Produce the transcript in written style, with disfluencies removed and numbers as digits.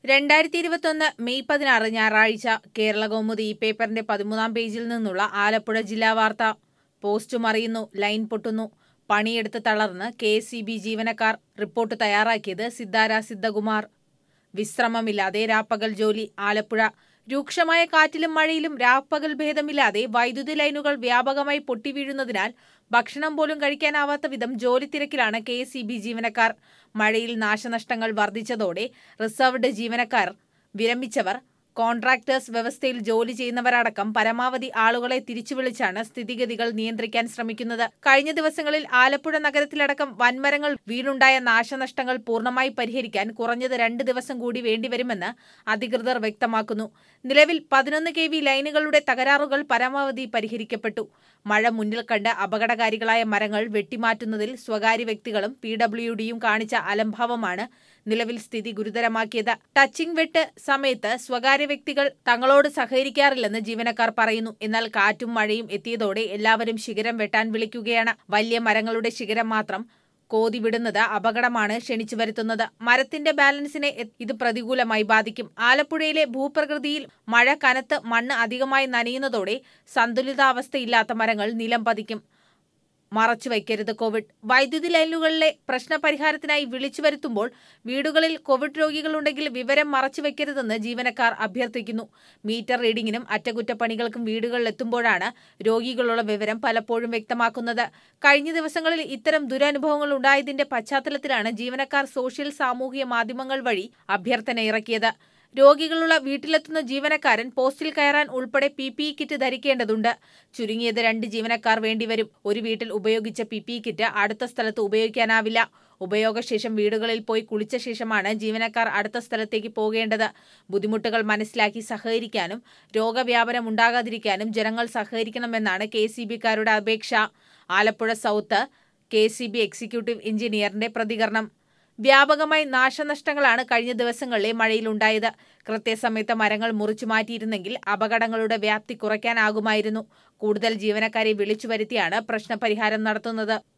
2021 May 16 ഞായറാഴ്ച കേരളകൗമുദി ഈ പേപ്പറിന്റെ 13-ാം പേജിൽ നിന്നുള്ള ആലപ്പുഴ ജില്ലാ വാർത്ത. പോസ്റ്റ് മറിയുന്നു, ലൈൻ പൊട്ടുന്നു, പണിയെടുത്ത് തളർന്ന് KSEB ജീവനക്കാർ. റിപ്പോർട്ട് തയ്യാറാക്കിയത് സിദ്ധാര സിദ്ധകുമാർ. വിശ്രമമില്ലാതെ രാപ്പകൽ ജോലി. ആലപ്പുഴ. രൂക്ഷമായ കാറ്റിലും മഴയിലും രാപ്പകൽ ഭേദമില്ലാതെ വൈദ്യുതി ലൈനുകൾ വ്യാപകമായി പൊട്ടിവീഴുന്നതിനാൽ ഭക്ഷണം പോലും കഴിക്കാനാവാത്ത വിധം ജോലി തിരക്കിലാണ് KSEB ജീവനക്കാർ. മഴയിൽ നാശനഷ്ടങ്ങൾ വർദ്ധിച്ചതോടെ റിസർവ്ഡ് ജീവനക്കാർ വിരമിച്ചവർ, കോൺട്രാക്ടേഴ്സ് വ്യവസ്ഥയിൽ ജോലി ചെയ്യുന്നവരടക്കം പരമാവധി ആളുകളെ തിരിച്ചുവിളിച്ചാണ് സ്ഥിതിഗതികൾ നിയന്ത്രിക്കാൻ ശ്രമിക്കുന്നത്. കഴിഞ്ഞ ദിവസങ്ങളിൽ ആലപ്പുഴ നഗരത്തിലടക്കം വൻമരങ്ങൾ വീണുണ്ടായ നാശനഷ്ടങ്ങൾ പൂർണ്ണമായി പരിഹരിക്കാൻ കുറഞ്ഞത് 2 ദിവസം കൂടി വേണ്ടിവരുമെന്ന് അധികൃതർ വ്യക്തമാക്കുന്നു. നിലവിൽ 11 kV ലൈനുകളുടെ തകരാറുകൾ പരമാവധി പരിഹരിക്കപ്പെട്ടു. മഴ മുന്നിൽ കണ്ട് അപകടകാരികളായ മരങ്ങൾ വെട്ടിമാറ്റുന്നതിൽ സ്വകാര്യ വ്യക്തികളും PWDയും കാണിച്ച അലംഭാവമാണ് നിലവിൽ സ്ഥിതി ഗുരുതരമാക്കിയത്. ടച്ചിംഗ് വെട്ട് സമയത്ത് സ്വകാര്യ വ്യക്തികൾ തങ്ങളോട് സഹകരിക്കാറില്ലെന്ന് ജീവനക്കാർ പറയുന്നു. എന്നാൽ കാറ്റും മഴയും എത്തിയതോടെ എല്ലാവരും ശിഖരം വെട്ടാൻ വിളിക്കുകയാണ്. വലിയ മരങ്ങളുടെ ശിഖരം മാത്രം കോതിവിടുന്നത് അപകടമാണ് ക്ഷണിച്ചു വരുത്തുന്നത്. മരത്തിന്റെ ബാലൻസിനെ ഇത് പ്രതികൂലമായി ബാധിക്കും. ആലപ്പുഴയിലെ ഭൂപ്രകൃതിയിൽ മഴ കനത്ത് മണ്ണ് അധികമായി നനയുന്നതോടെ സന്തുലിതാവസ്ഥയില്ലാത്ത മരങ്ങൾ നിലം പതിക്കും. മറച്ചുവയ്ക്കരുത് കോവിഡ്. വൈദ്യുതി ലൈനുകളിലെ പ്രശ്നപരിഹാരത്തിനായി വിളിച്ചു വരുത്തുമ്പോൾ വീടുകളിൽ കോവിഡ് രോഗികളുണ്ടെങ്കിൽ വിവരം മറച്ചുവെക്കരുതെന്ന് ജീവനക്കാർ അഭ്യർത്ഥിക്കുന്നു. മീറ്റർ റീഡിങ്ങിനും അറ്റകുറ്റപ്പണികൾക്കും വീടുകളിലെത്തുമ്പോഴാണ് രോഗികളുള്ള വിവരം പലപ്പോഴും വ്യക്തമാക്കുന്നത്. കഴിഞ്ഞ ദിവസങ്ങളിൽ ഇത്തരം ദുരനുഭവങ്ങൾ ഉണ്ടായതിന്റെ പശ്ചാത്തലത്തിലാണ് ജീവനക്കാർ സോഷ്യൽ സാമൂഹിക മാധ്യമങ്ങൾ വഴി അഭ്യർത്ഥന ഇറക്കിയത്. രോഗികളുള്ള വീട്ടിലെത്തുന്ന ജീവനക്കാരൻ പോസ്റ്റിൽ കയറാൻ ഉൾപ്പെടെ PPE കിറ്റ് ധരിക്കേണ്ടതുണ്ട്. ചുരുങ്ങിയത് 2 ജീവനക്കാർ വേണ്ടിവരും. ഒരു വീട്ടിൽ ഉപയോഗിച്ച PPE കിറ്റ് അടുത്ത സ്ഥലത്ത് ഉപയോഗിക്കാനാവില്ല. ഉപയോഗശേഷം വീടുകളിൽ പോയി കുളിച്ച ശേഷമാണ് ജീവനക്കാർ അടുത്ത സ്ഥലത്തേക്ക് പോകേണ്ടത്. ബുദ്ധിമുട്ടുകൾ മനസ്സിലാക്കി സഹകരിക്കാനും രോഗവ്യാപനം ഉണ്ടാകാതിരിക്കാനും ജനങ്ങൾ സഹകരിക്കണമെന്നാണ് KSEBക്കാരുടെ അപേക്ഷ. ആലപ്പുഴ സൗത്ത് KSEB എക്സിക്യൂട്ടീവ് എഞ്ചിനീയറിന്റെ പ്രതികരണം. വ്യാപകമായി നാശനഷ്ടങ്ങളാണ് കഴിഞ്ഞ ദിവസങ്ങളിലെ മഴയിലുണ്ടായത്. കൃത്യസമയത്ത് മരങ്ങൾ മുറിച്ചു മാറ്റിയിരുന്നെങ്കിൽ അപകടങ്ങളുടെ വ്യാപ്തി കുറയ്ക്കാനാകുമായിരുന്നു. കൂടുതൽ ജീവനക്കാരെ വിളിച്ചു വരുത്തിയാണ് പ്രശ്നപരിഹാരം നടത്തുന്നത്.